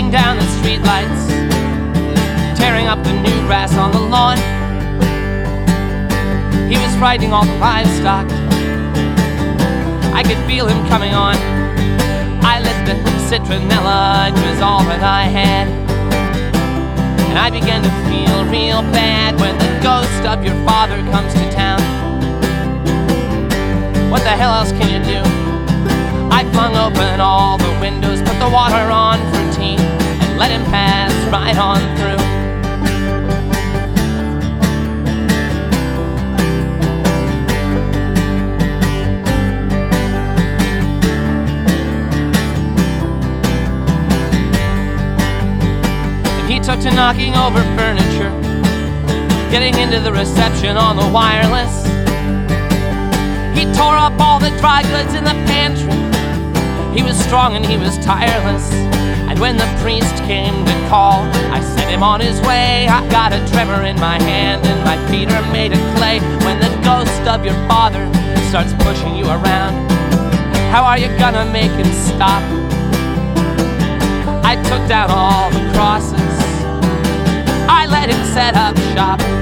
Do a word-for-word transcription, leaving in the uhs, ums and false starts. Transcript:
burning down the streetlights, tearing up the new grass on the lawn. He was frightening all the livestock. I could feel him coming on. I lit the citronella, it was all that I had. And I began to feel real bad when the ghost of your father comes to town. What the hell else can you do? I flung open all the windows, put the water on for tea, and let him pass right on through. He took to knocking over furniture, getting into the reception on the wireless. He tore up all the dry goods in the pantry. He was strong and he was tireless. And when the priest came to call, I sent him on his way. I got a tremor in my hand and my feet are made of clay. When the ghost of your father starts pushing you around, how are you gonna make him stop? I took down all the crosses, I let him set up shop.